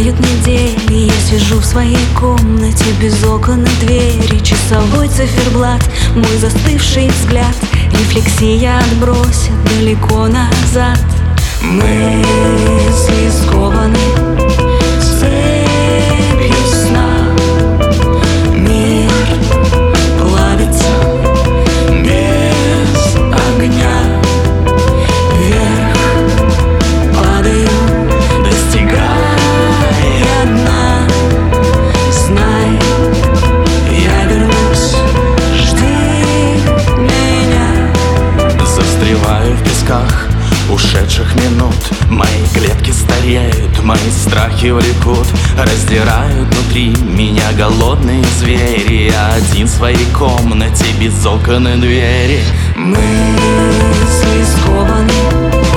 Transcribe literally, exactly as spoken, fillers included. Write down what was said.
Пролетают недели, я сижу в своей комнате без окон и двери. Часовой циферблат, мой застывший взгляд, рефлексия отбросит далеко назад. Мысли скованы цепью сна, мир плавится без огня. Вверх падаю, достигая дна. Знай, я вернусь, жди меня. Застреваю в песках ушедших минут, мои клетки стареют, мои страхи влекут, раздирают внутри меня голодные звери. Я один в своей комнате без окон и двери. Мысли скованы